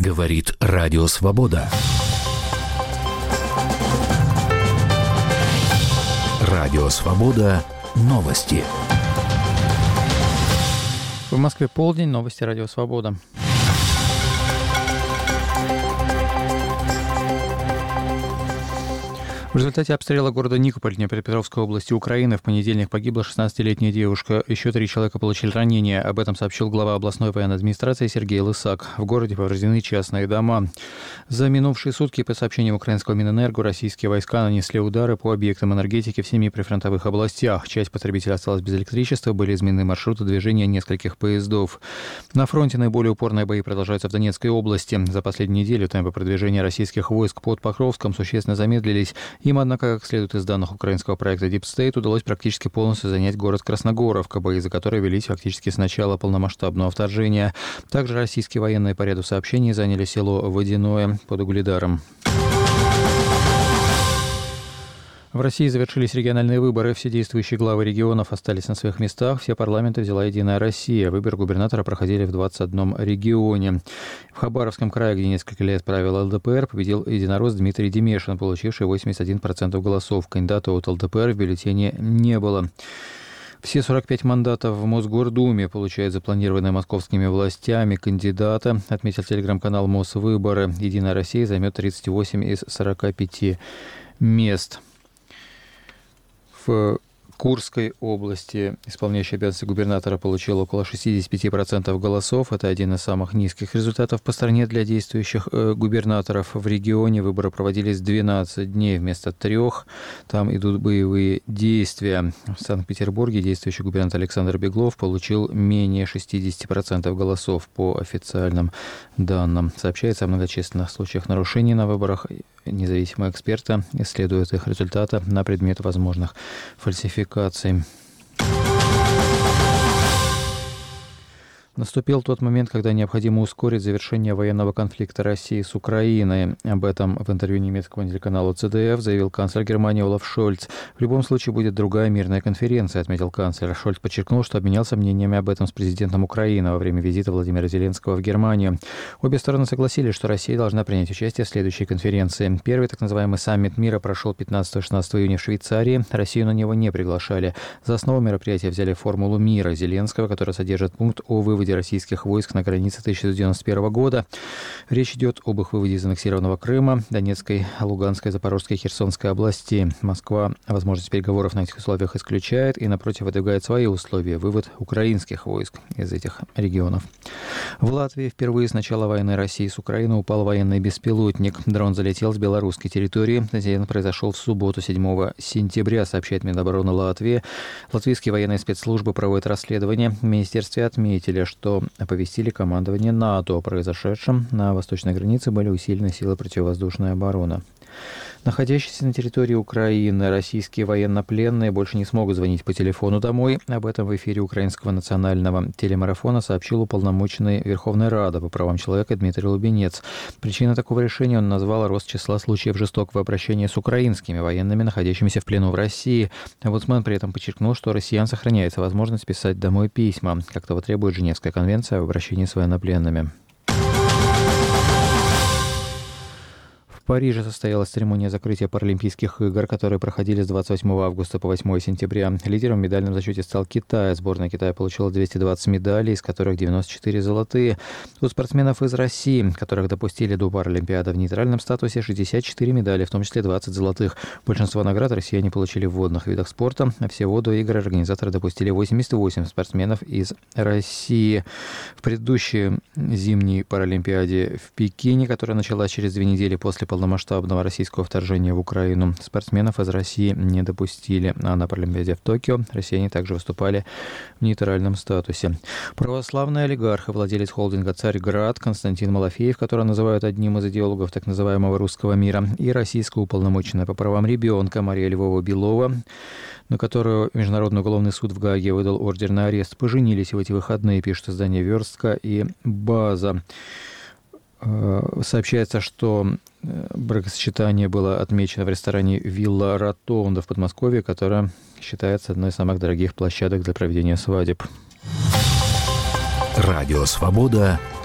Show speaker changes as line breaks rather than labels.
Говорит Радио Свобода. Радио Свобода. Новости.
В Москве полдень. Новости Радио Свобода. В результате обстрела города Никополь Днепропетровской области Украины в понедельник погибла 16-летняя девушка. Еще 3 человека получили ранения. Об этом сообщил глава областной военной администрации Сергей Лысак. В городе повреждены частные дома. За минувшие сутки, по сообщениям украинского Минэнерго, российские войска нанесли удары по объектам энергетики в 7 прифронтовых областях. Часть потребителей осталась без электричества, были изменены маршруты движения нескольких поездов. На фронте наиболее упорные бои продолжаются в Донецкой области. За последнюю неделю темпы продвижения российских войск под Покровском существенно замедлились. Им, однако, как следует из данных украинского проекта Deep State, удалось практически полностью занять город Красногоровка, бои за которые велись фактически с начала полномасштабного вторжения. Также российские военные по ряду сообщений заняли село Водяное под Угледаром. В России завершились региональные выборы. Все действующие главы регионов остались на своих местах. Все парламенты взяла «Единая Россия». Выборы губернатора проходили в 21 регионе. В Хабаровском крае, где несколько лет правил ЛДПР, победил единорос Дмитрий Демешин, получивший 81% голосов. Кандидата от ЛДПР в бюллетене не было. Все 45 мандатов в Мосгордуме получает запланированные московскими властями кандидата, отметил телеграм-канал Мосвыборы. «Единая Россия» займет 38 из 45 мест. В Курской области исполняющий обязанности губернатора получил около 65% голосов. Это один из самых низких результатов по стране для действующих губернаторов. В регионе выборы проводились 12 дней вместо 3. Там идут боевые действия. В Санкт-Петербурге действующий губернатор Александр Беглов получил менее 60% голосов по официальным данным. Сообщается о многочисленных случаях нарушений на выборах. Независимые эксперты исследуют их результаты на предмет возможных фальсификаций. Наступил тот момент, когда необходимо ускорить завершение военного конфликта России с Украиной. Об этом в интервью немецкому телеканалу ЦДФ заявил канцлер Германии Олаф Шольц. В любом случае будет другая мирная конференция, отметил канцлер. Шольц подчеркнул, что обменялся мнениями об этом с президентом Украины во время визита Владимира Зеленского в Германию. Обе стороны согласились, что Россия должна принять участие в следующей конференции. Первый так называемый саммит мира прошел 15-16 июня в Швейцарии. Россию на него не приглашали. За основу мероприятия взяли формулу мира Зеленского, которая содержит пункт о выводе российских войск на границе 1991 года. Речь идет об их выводе из аннексированного Крыма, Донецкой, Луганской, Запорожской и Херсонской областей. Москва возможность переговоров на этих условиях исключает и, напротив, выдвигает свои условия – вывод украинских войск из этих регионов. В Латвии впервые с начала войны России с Украиной упал военный беспилотник. Дрон залетел с белорусской территории. Инцидент произошел в субботу, 7 сентября, сообщает Минобороны Латвии. Латвийские военные спецслужбы проводят расследование. В министерстве отметили, что оповестили командование НАТО о произошедшем. На восточной границе были усилены силы противовоздушной обороны. Находящиеся на территории Украины российские военнопленные больше не смогут звонить по телефону домой. Об этом в эфире украинского национального телемарафона сообщил уполномоченный Верховной Рады по правам человека Дмитрий Лубенец. Причиной такого решения он назвал рост числа случаев жестокого обращения с украинскими военными, находящимися в плену в России. Омбудсмен при этом подчеркнул, что россиян сохраняется возможность писать домой письма, как того требует Женевская конвенция об обращении с военнопленными. В Париже состоялась церемония закрытия Паралимпийских игр, которые проходили с 28 августа по 8 сентября. Лидером в медальном зачете стал Китай. Сборная Китая получила 220 медалей, из которых 94 золотые. У спортсменов из России, которых допустили до Паралимпиады в нейтральном статусе, 64 медали, в том числе 20 золотых. Большинство наград россияне получили в водных видах спорта. Всего до игр организаторы допустили 88 спортсменов из России. В предыдущей зимней Паралимпиаде в Пекине, которая началась через 2 недели после полномасштабного российского вторжения в Украину, спортсменов из России не допустили. А на Паралимпиаде в Токио россияне также выступали в нейтральном статусе. Православный олигарх и владелец холдинга «Царьград» Константин Малафеев, которого называют одним из идеологов так называемого русского мира, и российская уполномоченная по правам ребенка Мария Львова-Белова, на которую Международный уголовный суд в Гааге выдал ордер на арест, поженились в эти выходные, пишет издание «Верстка» и «База». Сообщается, что бракосочетание было отмечено в ресторане «Вилла Ротонда» в Подмосковье, которая считается одной из самых дорогих площадок для проведения свадеб.
Радио «Свобода».